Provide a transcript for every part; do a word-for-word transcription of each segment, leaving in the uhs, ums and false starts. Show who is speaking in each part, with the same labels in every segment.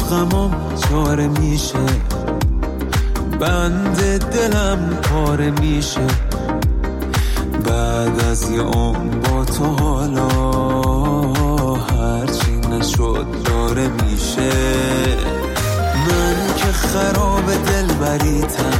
Speaker 1: غمام چاره میشه، بند دلم پاره میشه، بعد از یه عمر با تو حالا هرچی نشد داره میشه. من که خراب دل بریتم،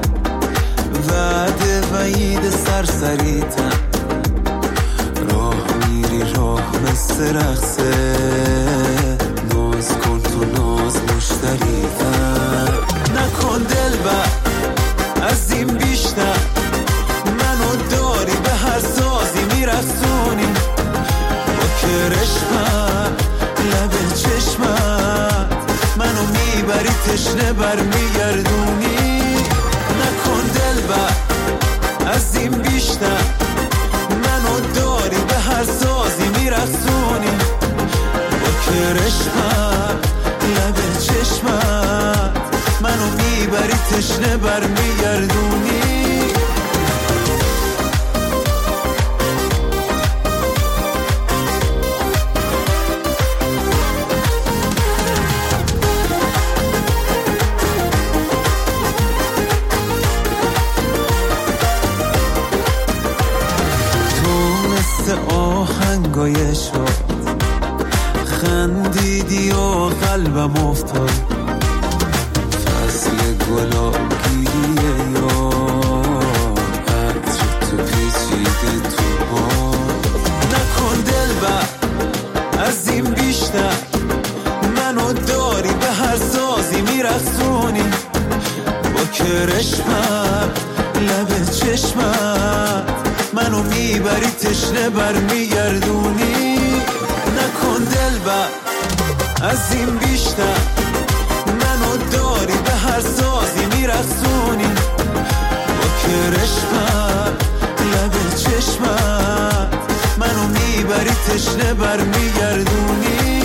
Speaker 1: وعده وعید سرسریتم، راه میری راه مثل رقصه، ناز کن تو ناز مشتریتم. نکن دل بر از این بیشتر، منو داری به هر سازی میرسونی، با کرشمت لب چشمت منو میبری تشنه بر میگردونی. نکن دل بر از این بیشتر، منو داری به هر سازی میرسونی، با کرشمت لب چشمت منو میبری تشنه بر میگردونی. آهنگای شد خندیدی و قلبم افتاد، فصل گلابیه یا عطر تو پیچیده تو باد. نکن دل بر از این بیشتر، منو داری به هر سازی میرسونی، با کرشمت لب چشمت منو میبری تشنه بر میگردونی. نکن دل بر از این بیشتر، منو داری به هر سازی میرسونی، با کرشمت لب چشمت منو میبری تشنه بر میگردونی.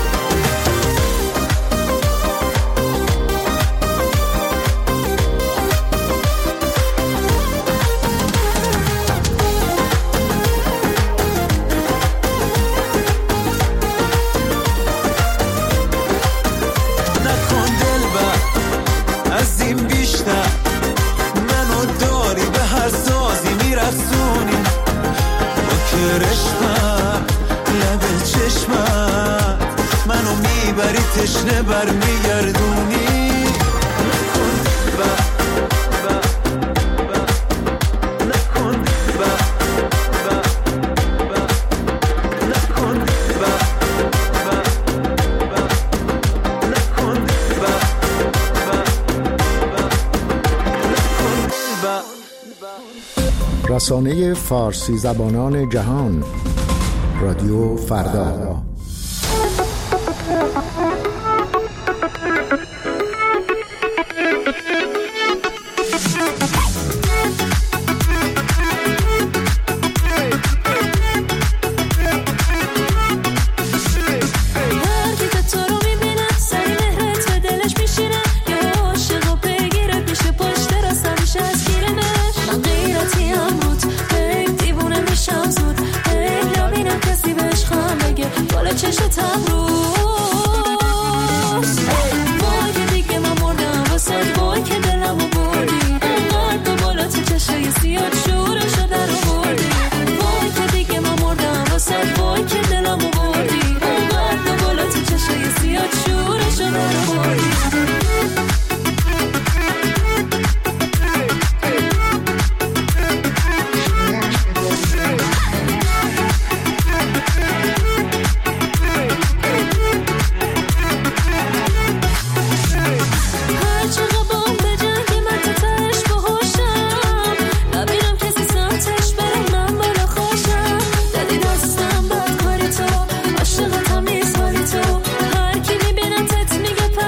Speaker 1: تشنه بر میگردونی. نکن با با با نکن با با با نکن با با با نکن با با با.
Speaker 2: رسانه فارسی زبانان جهان، رادیو فردا.
Speaker 3: هر کی میبینم تت میگه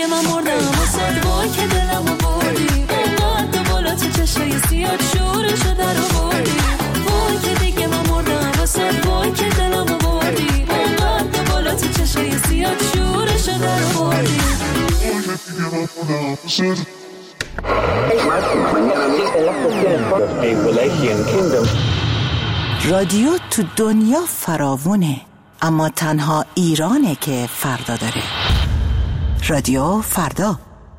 Speaker 3: دیگه من مردم واسه وای که دلمو بردی اونقدر بالا تو چشای سیاد شورشو در آوردی وای که دیگه من مردم واسه وای که دلمو بردی اونقدر بالا تو چشای سیاد شورشو در آوردی
Speaker 4: رادیو تو دنیا فراوونه، اما تنها ایرانه که فردا داره. رادیو فردا.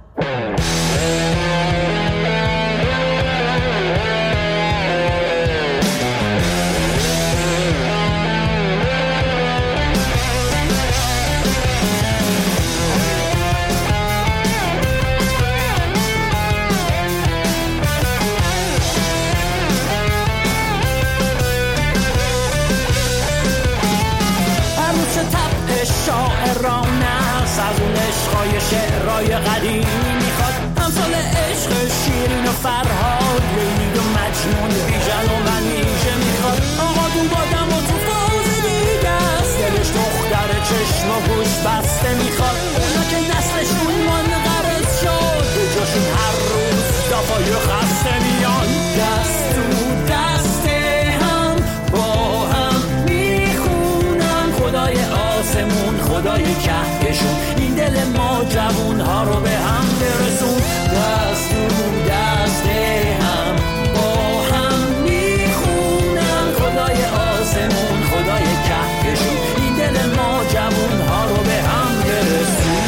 Speaker 5: عشقای شعرهای قدیمی میخواد امثال عشق شیرین و فرهاد لیلی و مجنون بیژن و منیژه میخواد آقا دون بادم و تو فاز دیگه است دلش دختر چشم و گوش بسته میخواد اونا که نسلشون منقرض شد به جاشون هر روز دافای خسته میان دست تو دست هم با هم میخونن خدای آسمون خدای کهکشون این دل ما جوون ها رو به هم برسون دست تو دست هم با هم میخونن خدای آسمون خدای کهکشون این دل ما جوون ها رو به هم برسون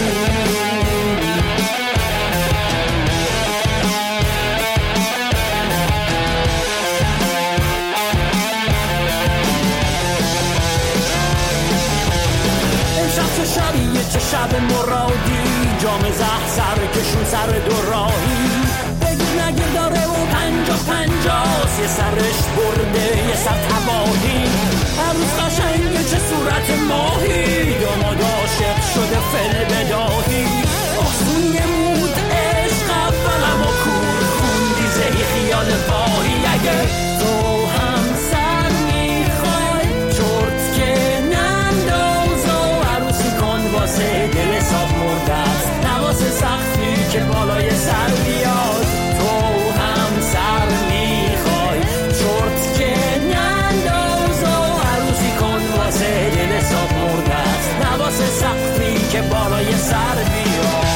Speaker 5: شبیه چه شب مرادی جام زهر سر کشون سر دو راهی بگیر نگیر داره و پنجا پنجاست یه سرش برده یه سر تباهی هر روز قشنگه چه صورت ماهی داماد عاشق شده فل بداهی آسون نمود عشق اولم و کور خوندی زهی خیال واهی اگه تو هم سر میخوای چرت که ننداز و عروسی کن واسه دل صاف مرده است نواسه سختی که بالای سر بیاد تو هم سر میخوای چرت که ننداز و عروسی کن واسه دل صاف مرده است نواسه سختی که بالای سر بیاد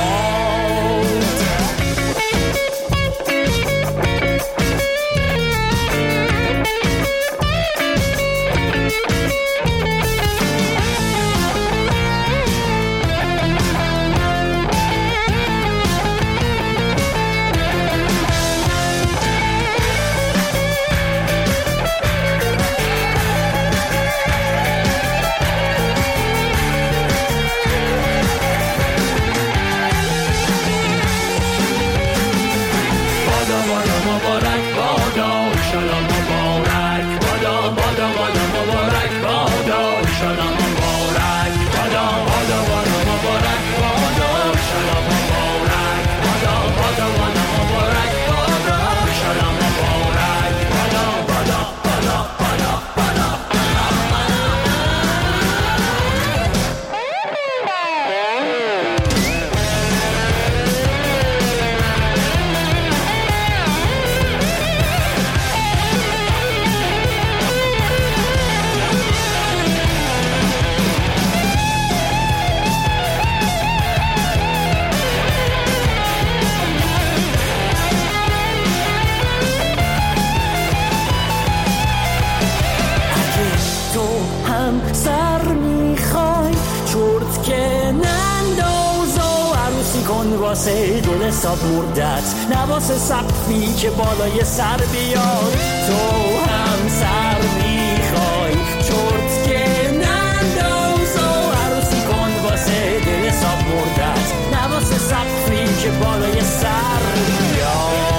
Speaker 5: واسه دل صاف مردت نواسه سقفی که بالای سر بیاد تو هم سر میخوای چرت که ننداز و عروسی کن واسه دل صاف مردت نواسه سقفی که بالای سر بیاد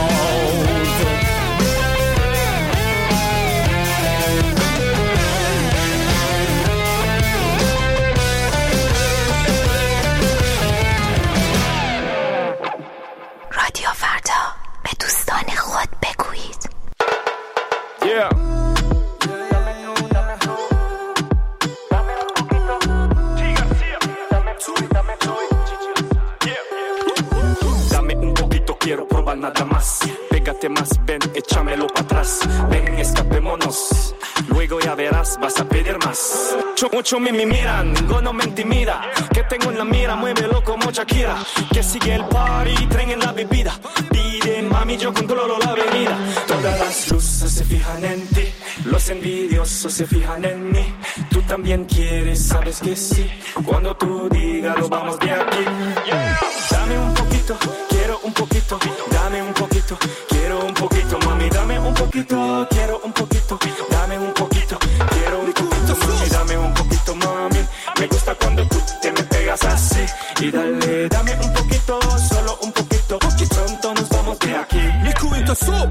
Speaker 5: probar nada más. Pégate más, ven, échamelo para atrás. Ven, escapémonos. Luego ya verás, vas a pedir más. Mucho, mucho me, me miran, ninguno me intimida. Que tengo en la mira, muévelo como Shakira. Que sigue el party, tren en la bebida. Pide, mami, yo controlo la avenida. Todas las luces se fijan en ti. Los envidiosos se fijan en mí. Tú también quieres, sabes que sí. Cuando tú digas, lo vamos de aquí. Yeah. Dame un poquito, quiero un poquito. Dame un poquito, quiero un poquito. Mami, dame un poquito, quiero un poquito. Dame un poquito, quiero un poquito. Mami, dame un poquito, mami. Me gusta cuando tú te me pegas así. Y dale, dame un poquito, solo un poquito. Que pronto nos vamos de aquí.
Speaker 1: میکوبیم تا صبح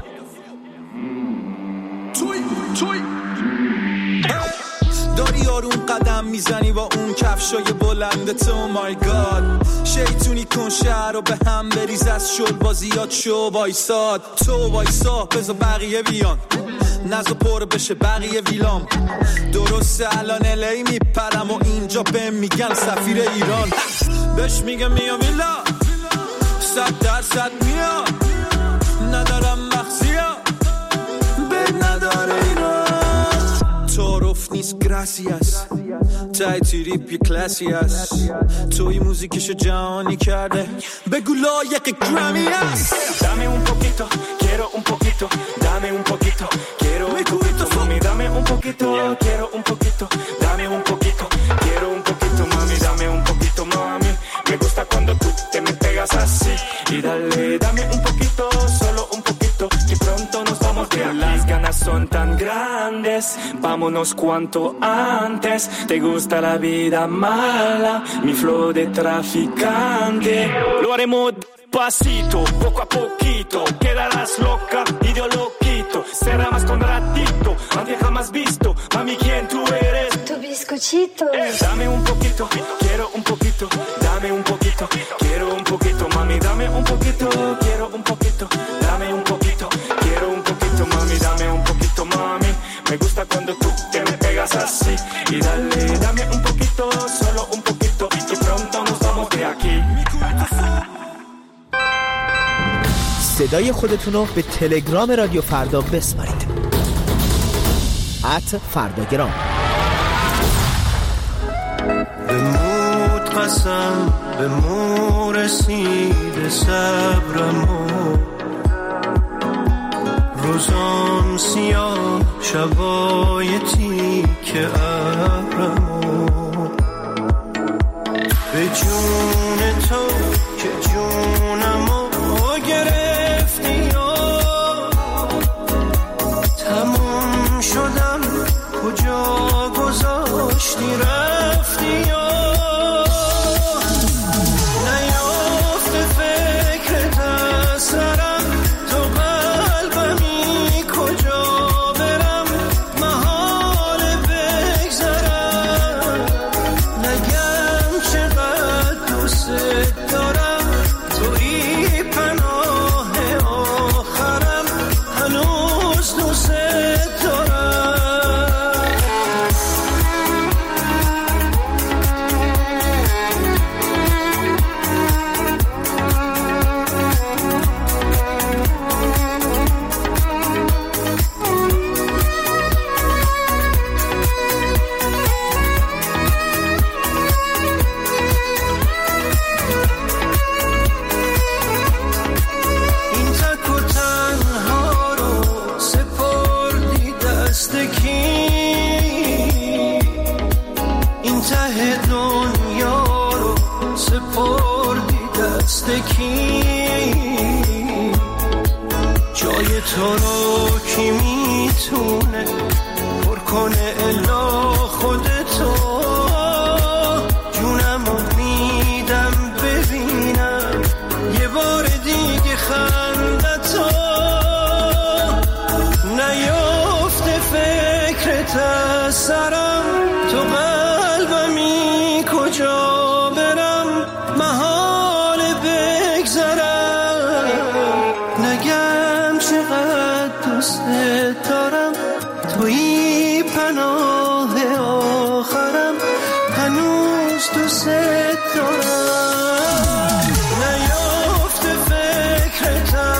Speaker 1: توی توی داری آروم قدم میزنی با اون کفشای بلند تو مای گاد شیطونی کن شهر رو به هم بریز از شل بازیات شو وایساد تو وایسا بذار بقیه بیان نزد پر بشه بقیه ویلام درسته الان الی میپرم و اینجا بهم میگن سفیر ایران بهش میگم میام ویلا صد درصد میام ندارم مخزیا به نداره ایران تعارف نیست گراسیاس تای تریپ یه کلاسی هست توی موزیکشو جهانی کرده بگو لایق گرامی هست
Speaker 5: Dame un poquito, quiero un poquito. Dame un poquito, quiero un poquito. Mami, dame un poquito, quiero un poquito. Dame un poquito, quiero un poquito. Mami, dame un poquito, mami. Me gusta cuando tú te me pegas así. Y dale, dame un poquito, solo un poquito. Y pronto nos vamos de aquí. Las ganas son tan grandes, vámonos cuanto antes. Te gusta la vida mala, mi flow de traficante. Lo haremos pasito, poco a poquito. Quedarás loca y yo lo quito. Será más con ratito, nadie jamás visto. Mami, ¿quién tú eres?
Speaker 6: Tu bizcochito.
Speaker 5: Eh, dame un poquito, quiero un poquito. Dame un poquito, quiero un poquito. Mami, dame un poquito, quiero un poquito. Dame un poquito, quiero un poquito. Mami, dame un poquito, mami. Me gusta cuando tú te me pegas así. Y dale, dame un poquito, solo un poquito. Y pronto nos vamos de aquí.
Speaker 7: صدای خودتون رو به تلگرام رادیو فردا بسپارید ات فرداگرام.
Speaker 1: به مود قسم به مو رسید صبرمو روزام سیاه شبای تیک ابرمو به جون تو که جونمو گرفتی و تموم شدم کجا گذاشتی رفتی و نیافته فکرت از سرم تو قلبمی کجا برم محال بگذرم نگم چقدر دوست دارم توی پناه آخرم هنوز دوست دارم جای تو رو کی میتونه پر کنه الا خودتو جونمو میدم ببینم یه بار دیگه خندتو نیافته فکرت از سرم تو قلبمی کجا برم محال بگذرم نگم چقدر دوست دارم توی پناه آخرم هنوز دوست دارم نیافته فکرت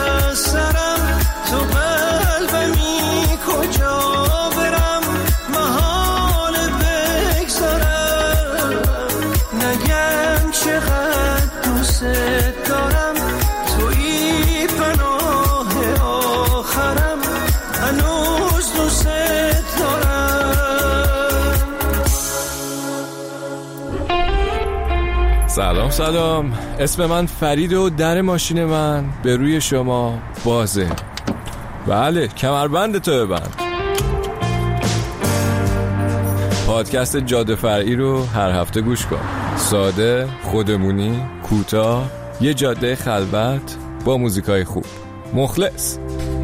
Speaker 6: سلام سلام، اسم من فرید و در ماشین من به روی شما بازه. بله، کمربند تو ببند. پادکست جاده فرعی رو هر هفته گوش کن. ساده، خودمونی، کوتاه، یه جاده خلوت با موزیکای خوب. مخلص.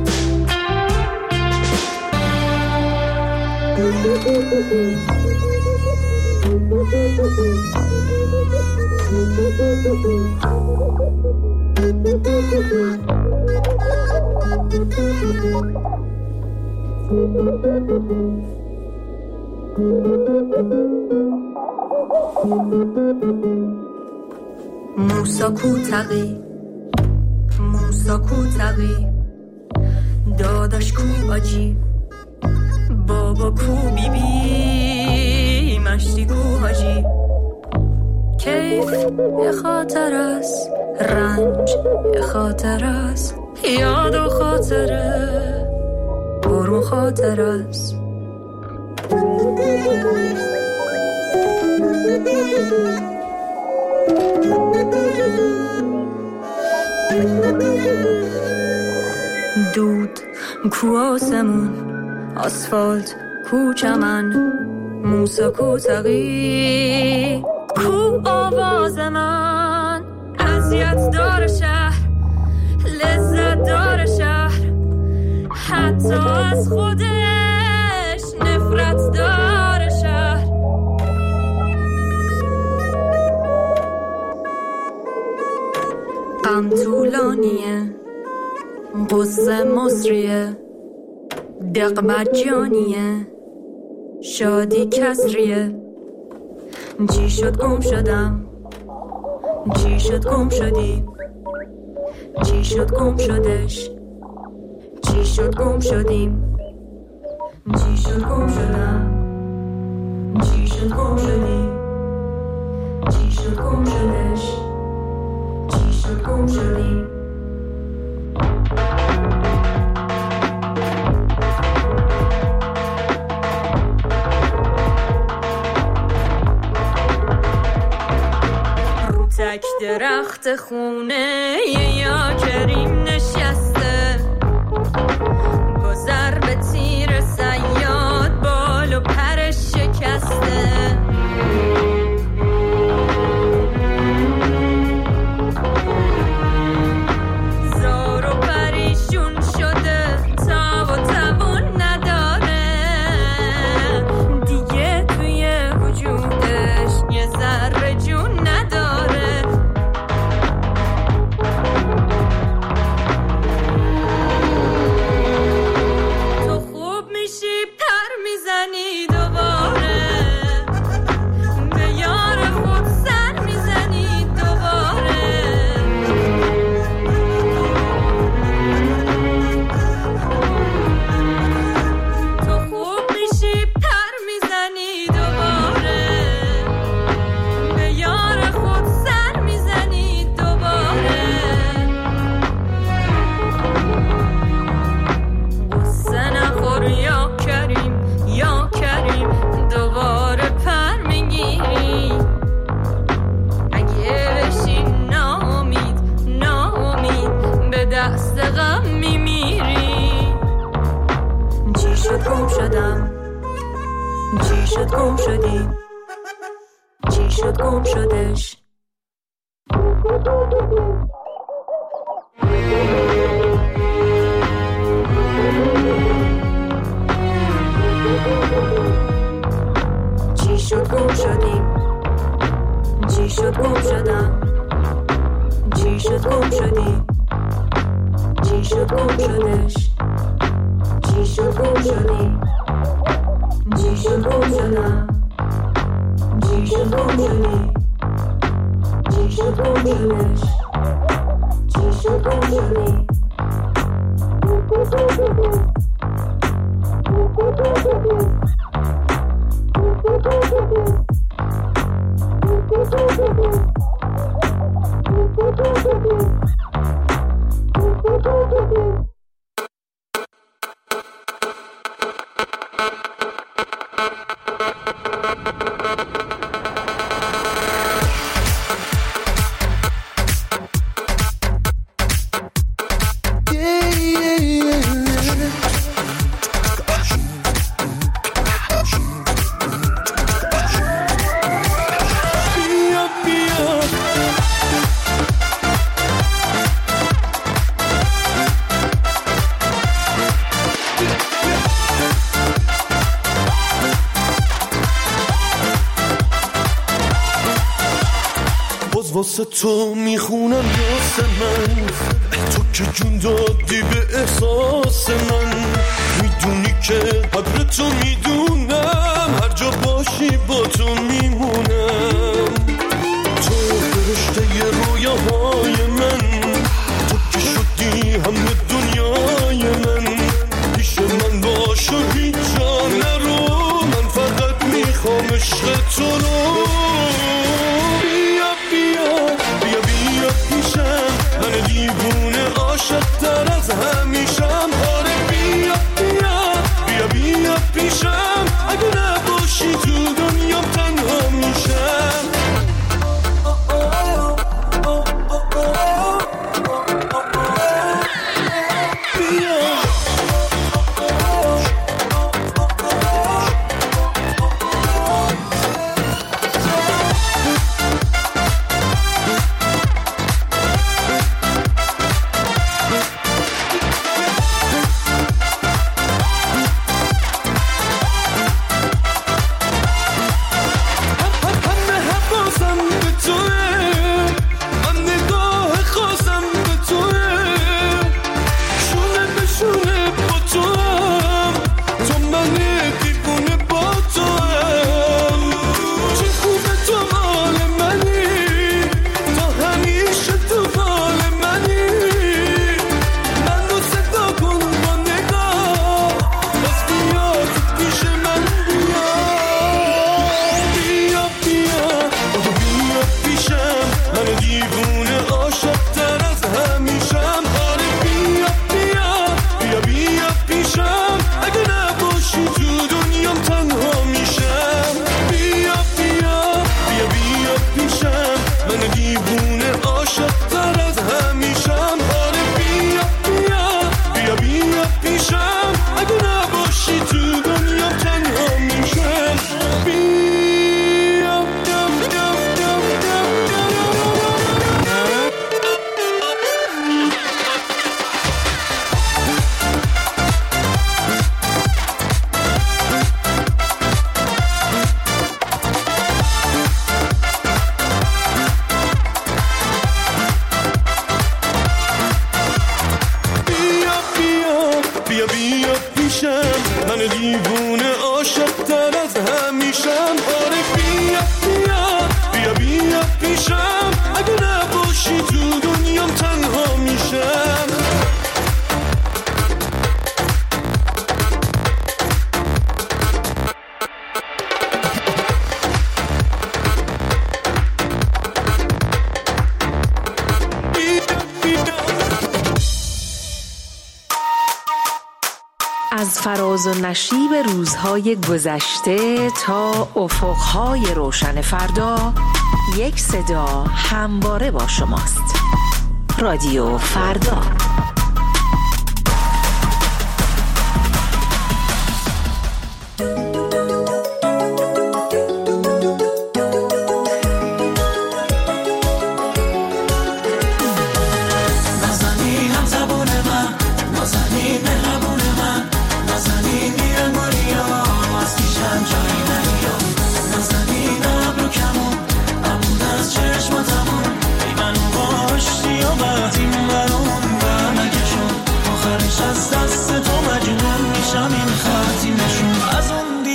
Speaker 3: موسا کوتقی موسا کوتقی داداش کو آجی بابا کو بی بی مشتی کو حاجی کیف یه خاطر است رنج یه خاطر است یاد و خاطره برون خاطر است دود کو آسمون آسفالت کو چمن موسا کو تقی کو آواز من اذیت دار شهر لذت دار شهر حتی از خودش نفرت دار شهر غم طولانیه قصه مصریه دق مجانیه شادی کسریه چی شد گم شدم چی شد گم شدی چی شد گم شدش چی شد گم شدیم چی شد گم شدم چی شد گم شدی چی شد گم شدش چی شد گم شدیم تک درخت خونه یا کریم نشسته با ضرب تیر صیاد بال و پرش شکسته زار و پریشون شده تاب و توان نداره دیگه توی وجودش یه ذره جون نداره چی شد گم شدی چی شد گم شدش چی شد گم شدیم چی شد گم شدم چی شد گم شدی چی شد گم شدش چی شد گم شدی چی شد گم شدم چی شد گم شدی چی شد گم شدش چی شد گم شدی
Speaker 8: واسه تو میخونم یاس من، تو که جون دادی به احساس من. میدونی که قدر تو میدونم، هر جا باشی با تو میمونم. تو فرشته رویاهای من، تو که شدی همه دنیای من. پیش من باش و هیچ جا نرو، من فقط میخوام عشق تو رو. بیا بیا بیا بیا پیشم، من دیوونه عاشق تر از همیشم. آره بیا بیا بیا بیا پیشم، اگه نباشی تو دنیام تنها میشم.
Speaker 9: از فراز و نشیب روزهای گذشته تا افقهای روشن فردا، یک صدا همواره با شماست. رادیو فردا.
Speaker 5: از دست تو مجنون میشم، این خطی نشون از اون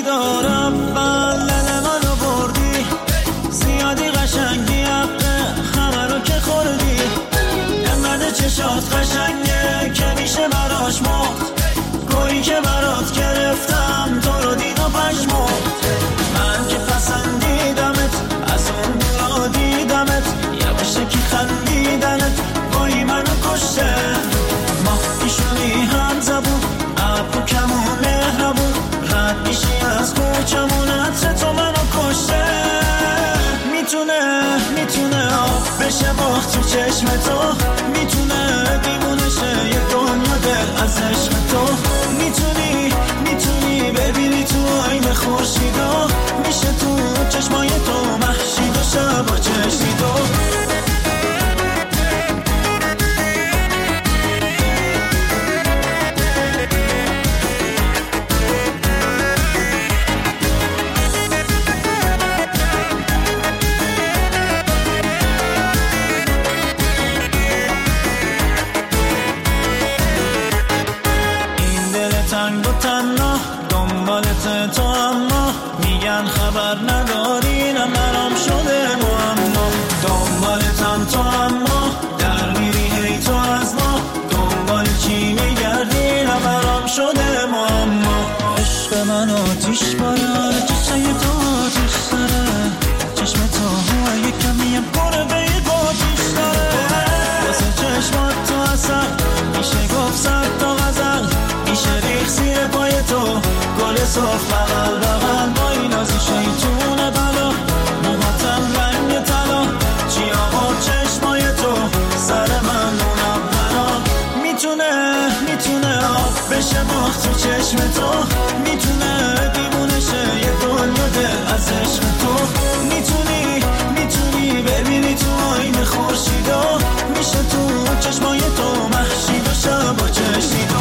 Speaker 1: اصل میشه گفت صد تا غزل میشه ریخ زیر پای تو گل صاف بغل بغل با این نازی شیطون بلا موهاتم رنگ طلا چیامو چشمای تو سر من اونم بنا میتونه میتونه آب بشه باخت تو چشم تو میتونه دیوونه شه یه دنیا دل از عشق تو میتونی میتونی ببینی تو آینه خورشیدو میشه تو چشمای تو محشی بشه با چشیدو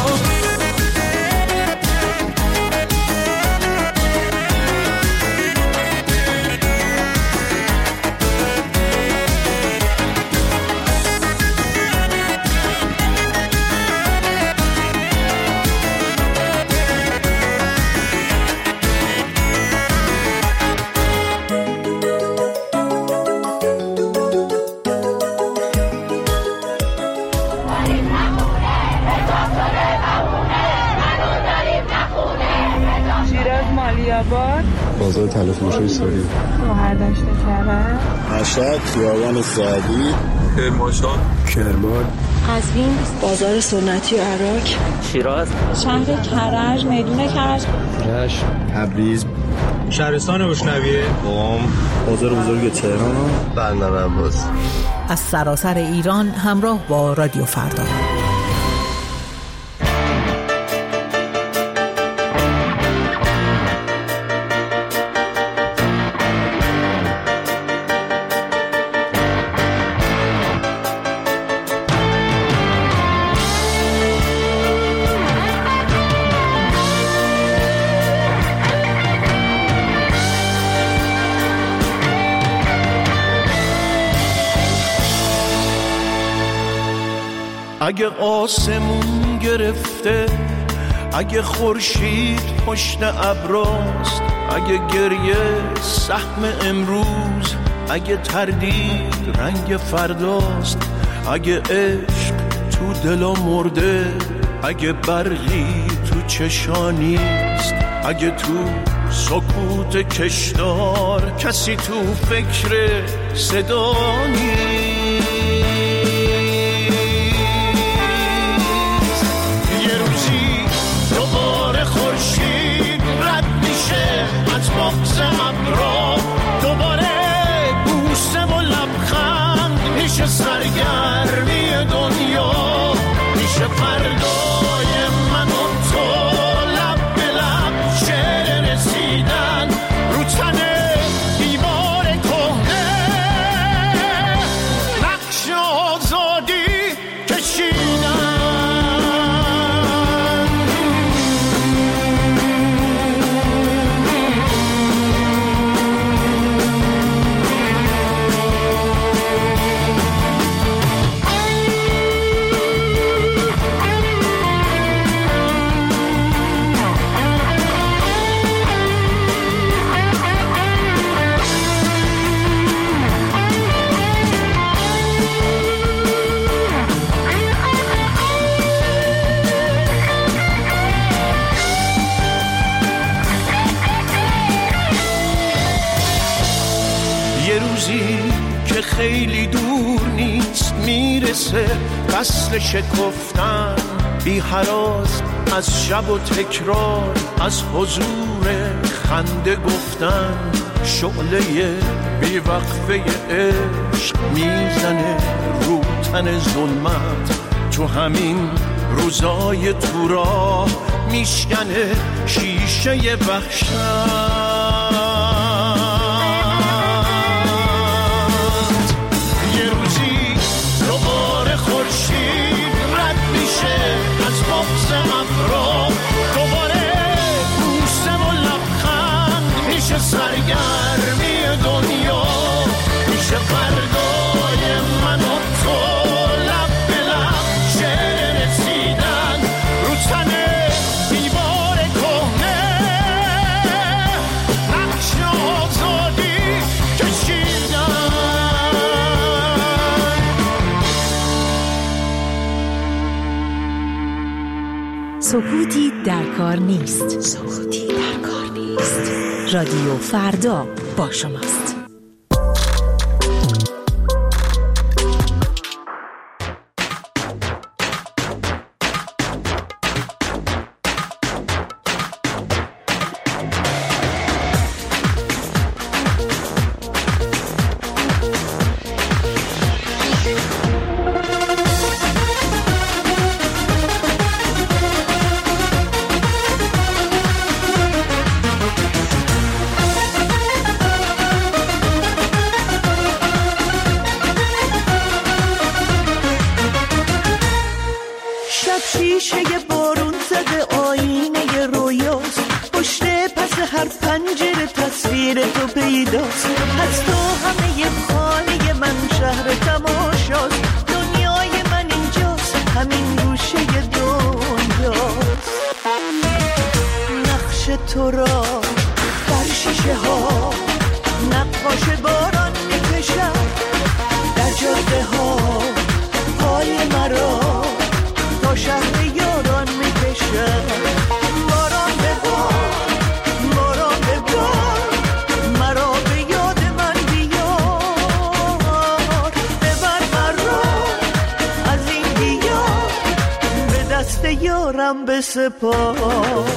Speaker 10: بازار تلفروشی سوری
Speaker 11: شوهر داشته کرده
Speaker 10: مشهد خیابان سعدی
Speaker 6: کرمانشاه
Speaker 10: کرمان
Speaker 11: قزوین
Speaker 12: بازار سنتی و عراق
Speaker 13: شیراز
Speaker 11: شهر کرج میدون کرج
Speaker 10: رشت تبریز
Speaker 14: شهرستان بشنویه
Speaker 10: قم بازار بزرگ تهران
Speaker 15: بندر عباس
Speaker 4: از سراسر ایران همراه با رادیو فردا.
Speaker 8: اگه آسمون گرفته اگه خورشید پشت ابراست اگه گریه سهم امروز اگه تردید رنگ فرداست اگه عشق تو دلا مرده اگه برقی تو چشانیست اگه تو سکوت کشدار کسی تو فکر صدا نیست
Speaker 5: بغز ابرا دوباره بوسه و لبخند میشه سرگرمی دنیا میشه فردای من و تو لب به لب شعر رسیدن رو تنه دیوار کهنه نقش آزادی کشیدن خیلی دور نیست میرسه فصل شکفتن بی هراس از شب و تکرار از حضور خنده گفتن شعله بی وقفه عشق میزنه رو تن ظلمت تو همین روزای تو راه میشکنه شیشه وحشت سرگرمی دنیا میشه فردای من و تو لب به لب شعر رسیدن رو تنه دیوار کهنه نقش آزادی کشیدن
Speaker 9: سکوتی در کار نیست. سکوتی در کار نیست. رادیو فردا با شماست.
Speaker 13: شب شیشه بارون زده آینه رویاست، پشت پس هر پنجره تصویر تو پیداست. از تو همه خانه من شهر تماشاست، دنیای من اینجاست، همین گوشه دنیاست. نقش تو را بر شیشه ها نقاش باران میکشد، در جاده ها پای مرا تا شهر یاران میکشد. باران ببار باران ببار مرا به یاد من بیار، ببر مرا از این دیار به دست یارم بسپار.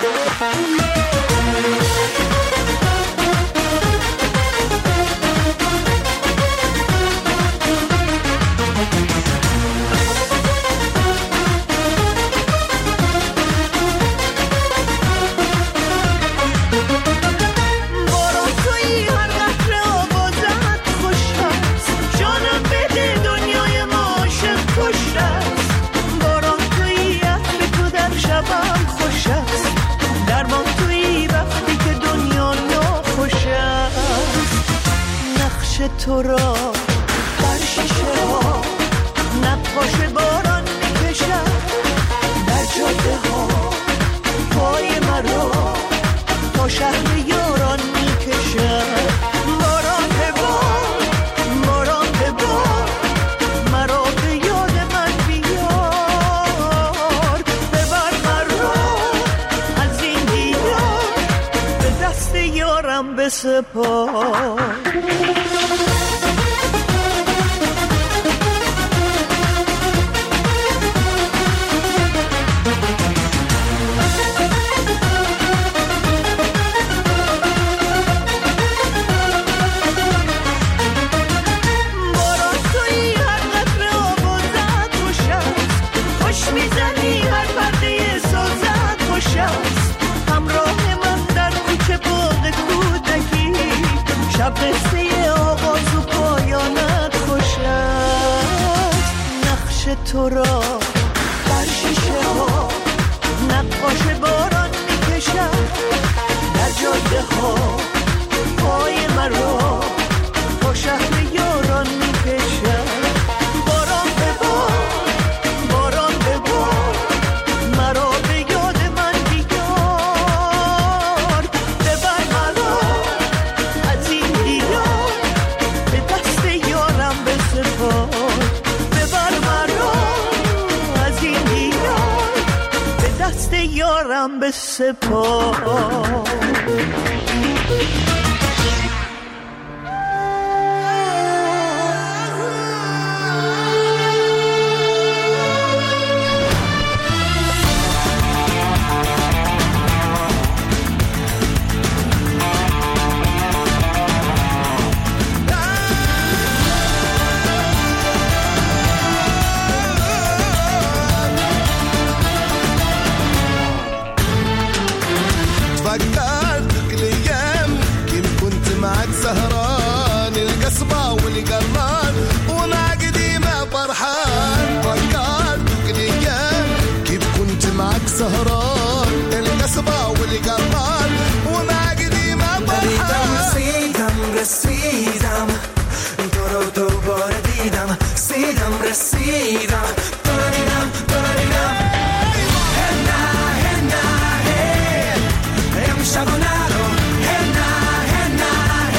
Speaker 13: تو را بر شیشه ها نقاش باران میکشد، در جاده ها پای مرا تا شهر یاران میکشد. باران ببار باران ببار مرا به یاد من بیار، ببر مرا از این دیار به دست یارم بسپار. شب قصه آغاز و پایانت خوش است. نقش تو را بر شیشه ها نقاش باران میکشد، در جاده ها پای مرا تا شهر یاران میکشد. باران ببار باران ببار مرا به یاد من بیار، ببر مرا از این دیار به دست یارم بسپار، ببر مرا از این دیار به دست یارم بسپار.
Speaker 8: فكرتك الايام كيف كنت معك سهران، القصبة والقران ومع قديمة فرحان. فكرتك الايام كيف كنت معك سهران، القصبة والقران ومع قديمة فرحان.
Speaker 15: رسیدم رسیدم تو رو دوباره دیدم، رسیدم رسیدم تو رو دیدم تو رو دیدم. شبانه رو هنه هنه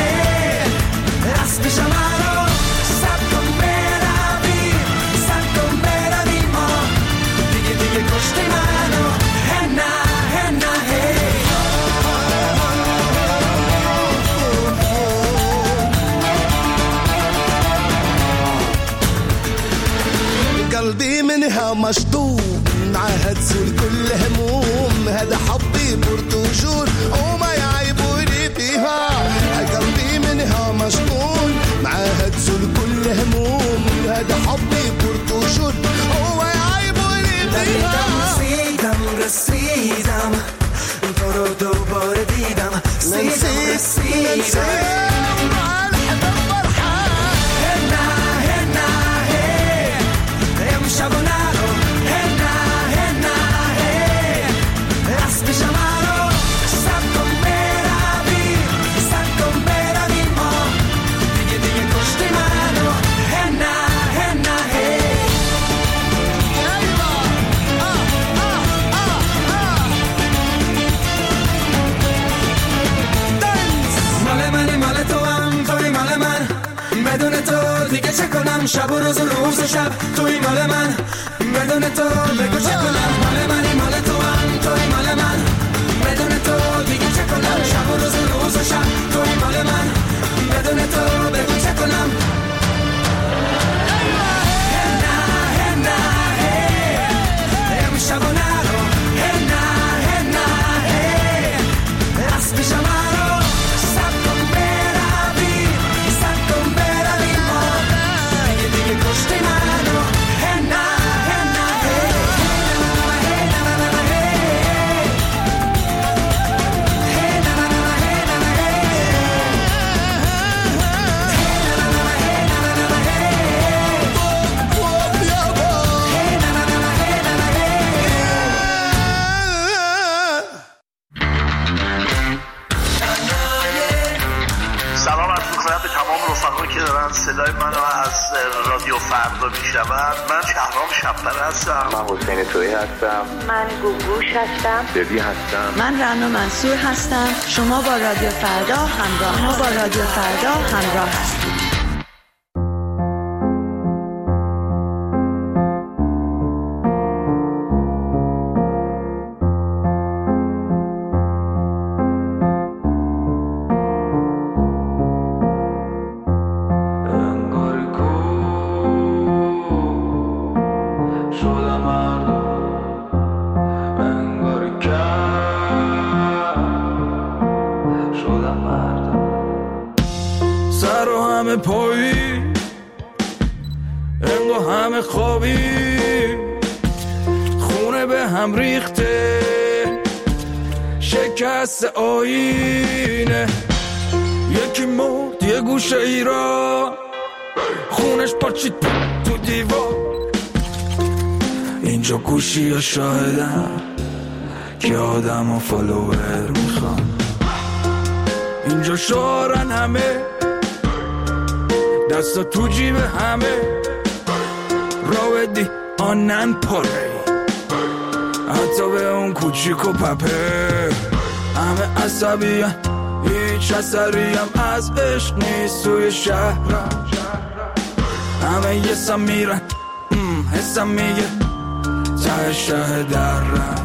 Speaker 15: راست پیشم رو سب کن برویم سب کن برویم ما دیگه دیگه کشتی منو هنه هنه
Speaker 8: قلبي منها مشطوب معها تزول كل هموم، هذا حبي برتوجور وما يعيبوني فيها. قلبي منها مشطون معها تزول كل هموم، هذا حبي برتوجور وما يعيبوني فيها.
Speaker 15: رسیدم رسیدم تو رو دوباره دیدم، رسیدم رسیدم شبانه رو هنه شب و روز و روز و شب توی مال من بدون تو بگو چه کنم مال منی مال تو هم توی مال من بدون تو دیگه چه کنم شب و روز و روز و شب توی مال من بدون تو بگو چه کنم شب و نرو هی نه هی نه هی از پیش منو سب کن بروی سب کن بروی ما دیگه دیگه کشتی منو هی نه هی نه هی هی نه نه نه هی هی نه نه نه هی نه نه
Speaker 16: که دارن صدای منو از رادیو فردا میشنون. من شهرام شب‌پر هستم.
Speaker 17: من حسین تویی هستم.
Speaker 11: من گوگوش هستم.
Speaker 17: ببی هستم.
Speaker 12: من رنا منصور هستم. شما با رادیو فردا همراه شما با رادیو فردا همراه هستید.
Speaker 8: پایی انگو همه خوابی خونه به هم ریخته شکست آینه یکی مرد یه گوشه ای را خونش پاچید تو دیوار اینجا گوشی یا شاهدم که آدم و فالوور میخوان اینجا شارن همه دستا تو جیب همه راودی آنن پاره حتی به اون کوچیک و پپه همه عصبی هیچ اثری هم از عشق نیست توی شهرم همه یه سم میرن حسم میگه ته شه درم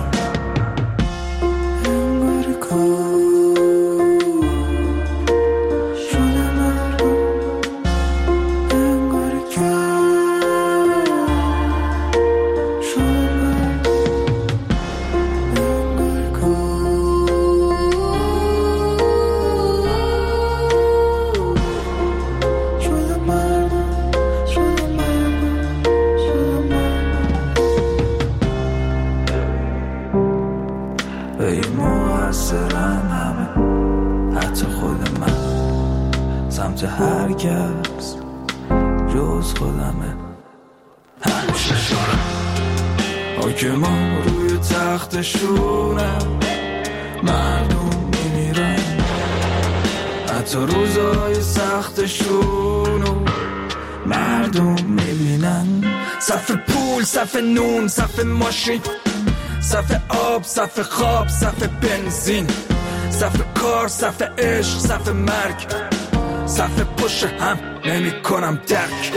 Speaker 8: هرگز جز خودمه همیشه شارم حاکمان روی تختشونم مردم میمیرن حتی روزای سختشونو مردم میبینن صف پول صف نون صف ماشین صف آب صف خواب صف بنزین صف کار صف عشق صف مرگ صف پشت هم نمی کنم درک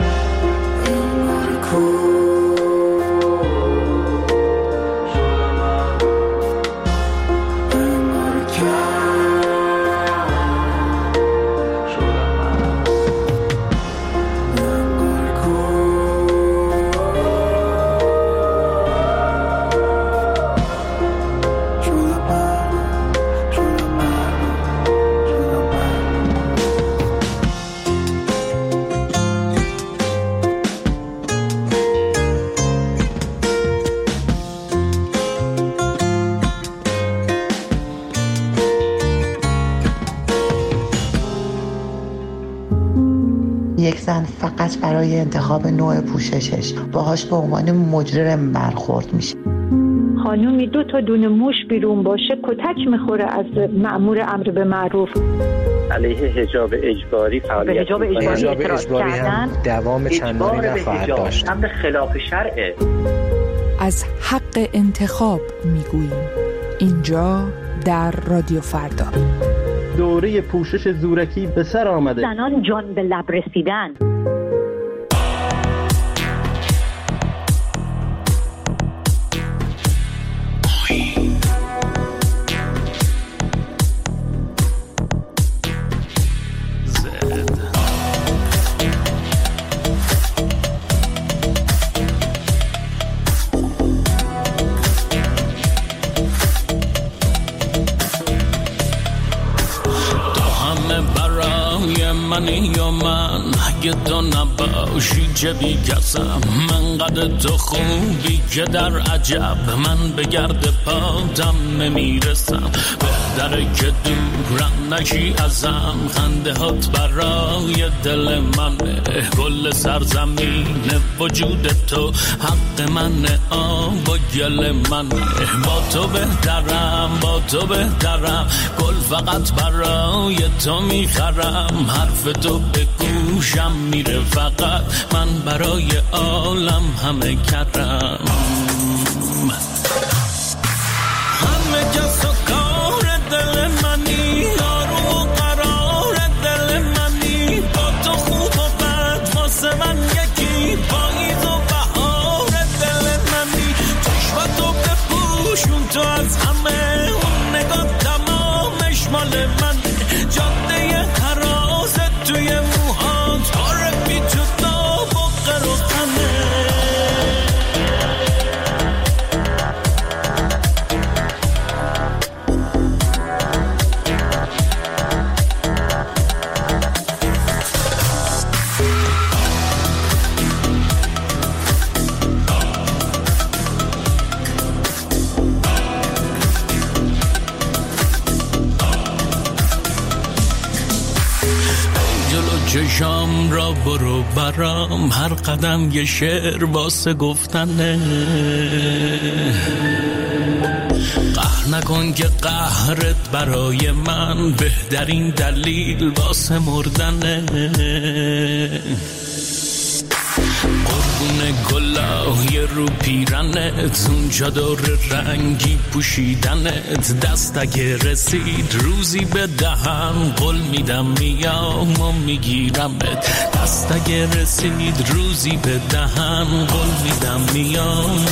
Speaker 18: یک زن فقط برای انتخاب نوع پوششش باهاش به عنوان مجرم برخورد میشه.
Speaker 11: خانومی دو تا دونه موش بیرون باشه کتک میخوره از مأمور امر به معروف.
Speaker 17: علیه حجاب اجباری فعالیت
Speaker 11: حجاب اجباری اعتراض کردن
Speaker 19: دوام چندانی نخواهد داشت.
Speaker 17: امر خلاف شرعه.
Speaker 4: از حق انتخاب میگوییم اینجا در رادیو فردا.
Speaker 10: دوره پوشش زورکی به سر آمده.
Speaker 11: زنان جان به لب رسیدن.
Speaker 5: منی یا من اگه تو نباشی چه بی کسم من قد تو خوبی که در عجب من به گرد پاتم نمیرسم بهتره که دورم نشی ازم خنده هات برای دل منه کل سرزمین وجود تو حق منه آب و گل منه با تو بهترم با تو بهترم گل فقط برای تو میخرم حرف تو به گوشم میره فقط من برای عالم همه کردم همه کس و کار دل منی آروم و قرار دل منی با تو خوب و بد واسه من یکی پاییز و بهار دل منی چشمتو بپوشون تو از همه اون نگاه تمامش مال من جاده حرازت توی موهات آره بی تو داب و قروخنه چشام را برو برام هر قدم یه شعر واسه گفتنه قهر نکن که قهرت برای من بهترین دلیل واسه مردنه قربون گلای رو پیرنت اون چادر رنگی پوشیدنت دست اگه رسید روزی بدهم قول میدم میام و میگیرمت دست اگه رسید روزی بدهم قول میدم میام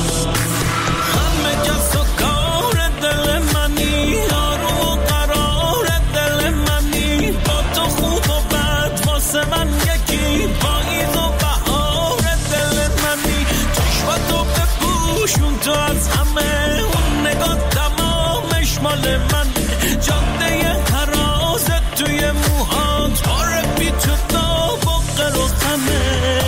Speaker 5: همه کس و کار دل منی آروم و قرار دل منی با تو خوب و بد واسه من یکی پاییز و شون تو از همه اون نگاه تمامش مال من جاده حرازت توی موهات باره بی تو داب و قروخنه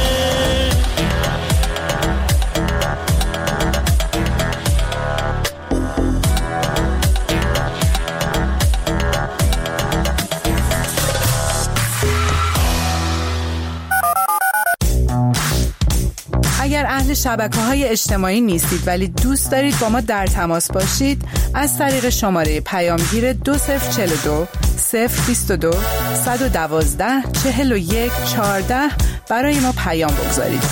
Speaker 20: اگر اهل شبکه‌های اجتماعی نیستید ولی دوست دارید با ما در تماس باشید از طریق شماره پیامگیر دو صفر چهل و دو صفر بیست و دو صد و دوازده چهل و یک چهارده برای ما پیام بگذارید.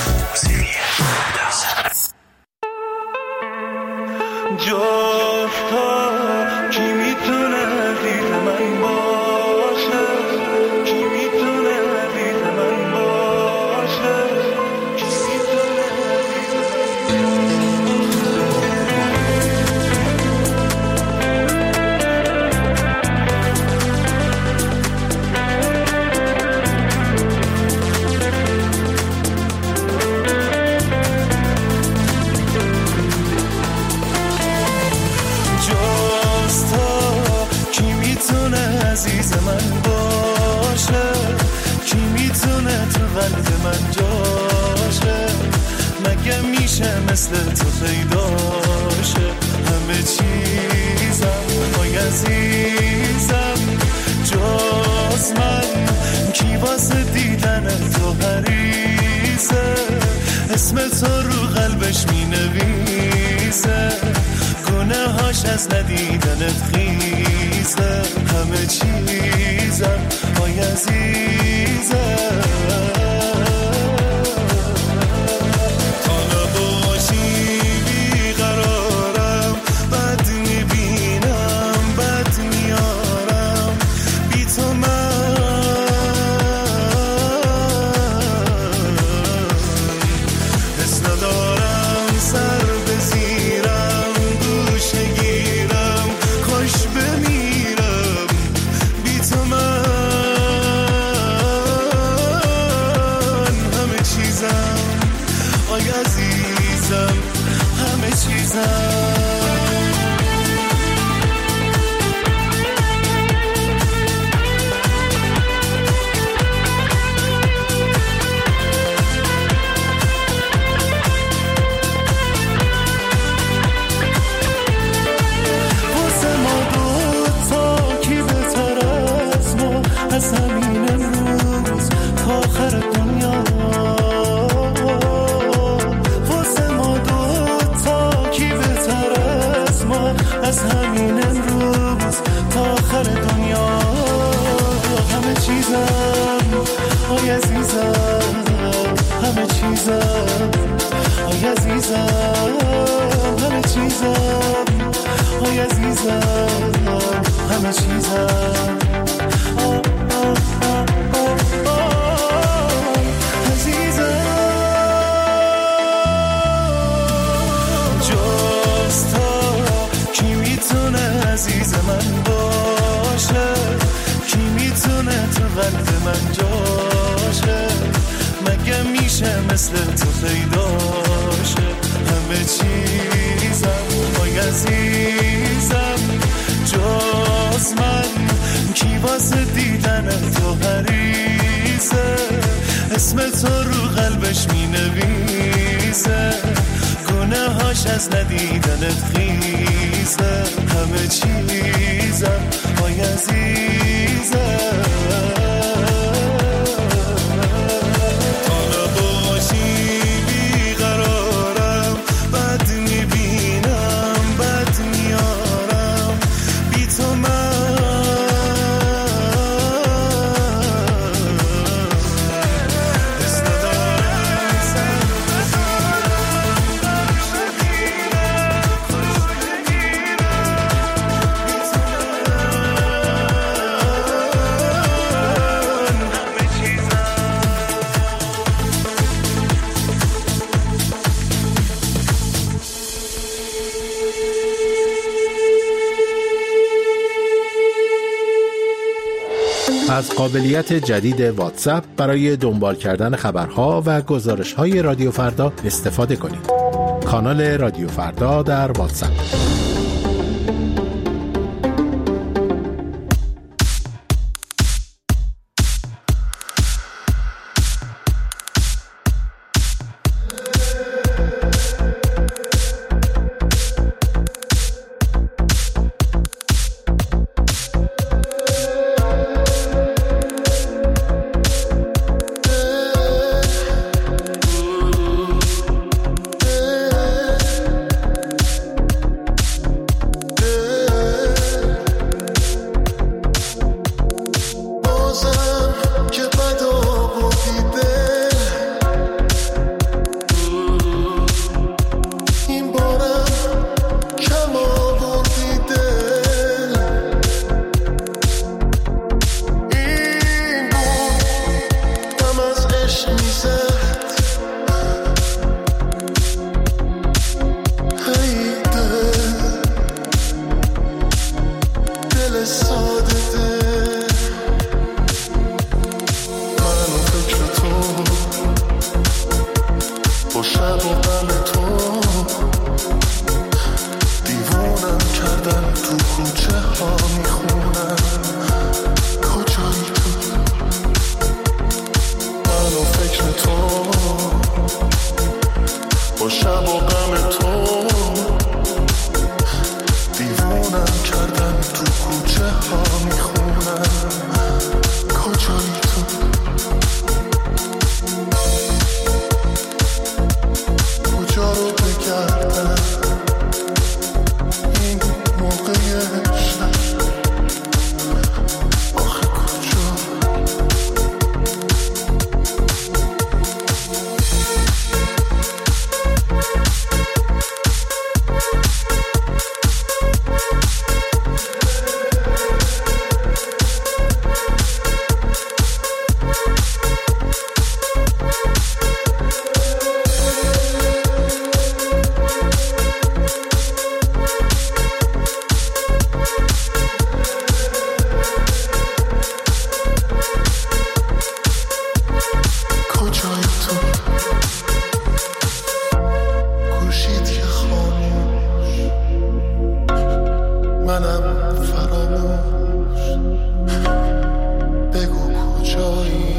Speaker 8: جفتا کی میتونه دید من باشه کی میتونه دید من باشه عزیز من باشه کی میتونه تو قلب من جاشه مگه میشه مثل تو پیداشه همه چیزم وای عزیزم جز من کی واسه دیدن تو حریصه اسم تو رو قلبش مینویسه گناهاش از ندیدنت خیزه همه چیزم وای عزیزم حالا باشی بیقرارم بد میبینم بد میارم بی تو من حس ندارم سر بزیرم گوشه گیرم خوش بمیرم بی تو من همه چیزم آی عزیزم همه چیزم از همین امروز تا آخر دنیا همه چیزم آی عزیزم همه چیزم آی عزیزم همه چیزم آی عزیزم همه چیزم آه آه آه آه آه عزیزم جز تو کی میتونه عزیز من باشه کی میتونه تو قلب من جاشه مگه میشه مثل تو پیداشه همه چیزم آی عزیزم جز من کی واسه دیدن تو حریصه اسم تو رو قلبش می نویسه گناهاش از ندیدنت خیزه همه چیزم آی عزیزم
Speaker 2: از قابلیت جدید واتساپ برای دنبال کردن خبرها و گزارش‌های رادیو فردا استفاده کنید. کانال رادیو فردا در واتساپ.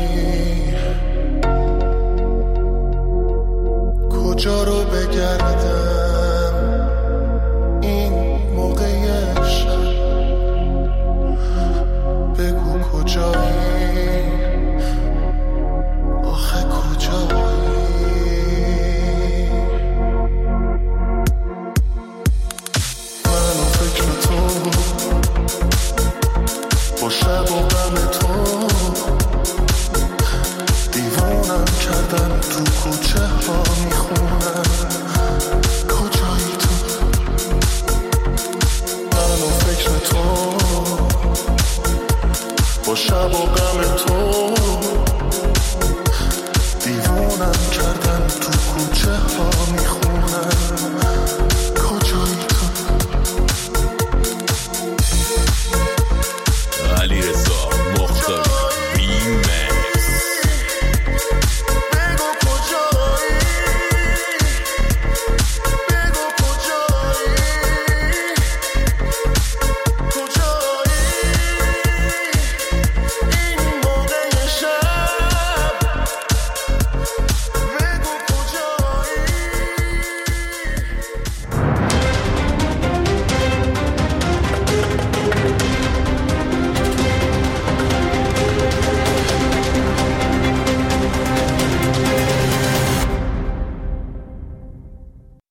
Speaker 8: کجا رو بگردم